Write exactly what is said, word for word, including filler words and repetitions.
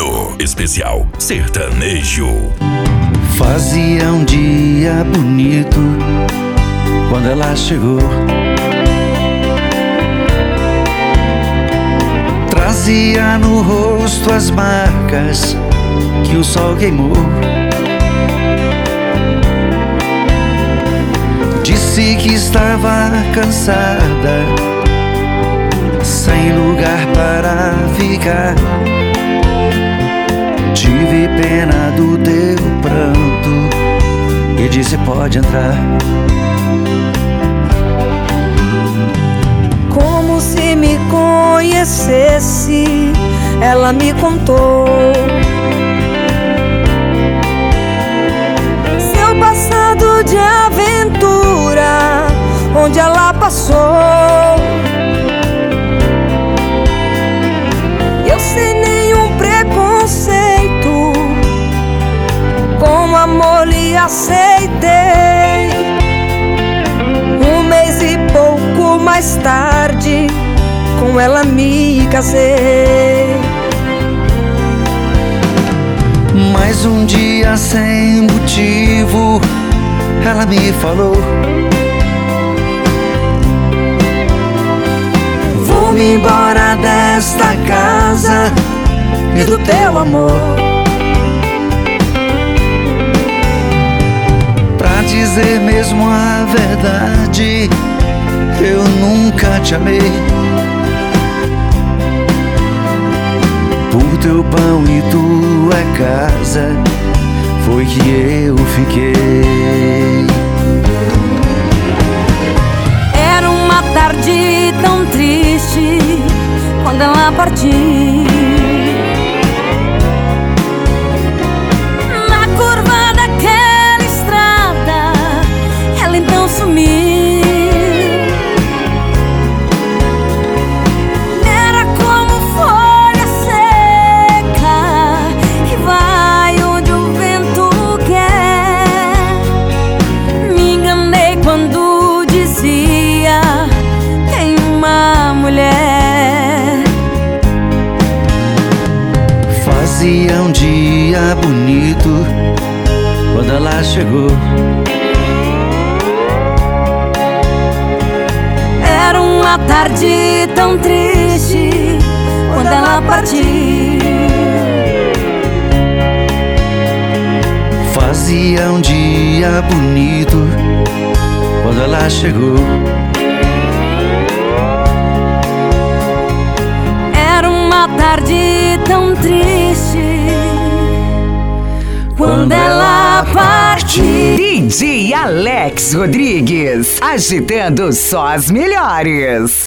no especial sertanejo. Fazia um dia bonito quando ela chegou. Trazia no rosto as marcas que o sol queimou. Disse que estava cansada, sem lugar para ficar. Tive pena do teu pranto e disse: pode entrar. Como se me conhecesse, ela me contou seu passado de aventura, onde ela passou. Eu sem nenhum preconceito, com amor lhe aceitei. Um mês e pouco mais tarde, com ela me casei. Mas um dia sem motivo, ela me falou: vou-me embora desta casa e do teu amor. Pra dizer mesmo a verdade, eu nunca te amei. Por teu pão e tua casa foi que eu fiquei. Era uma tarde tão triste quando ela partiu. Na curva daquela estrada, ela então sumiu. Era como folha seca que vai onde o vento quer. Me enganei quando dizia: tem uma mulher. Fazia um dia bonito quando ela chegou. Era uma tarde tão triste quando ela partiu. Fazia um dia bonito quando ela chegou. Era uma tarde tão triste quando ela partiu. D J Alex Rodrigues, agitando só as melhores.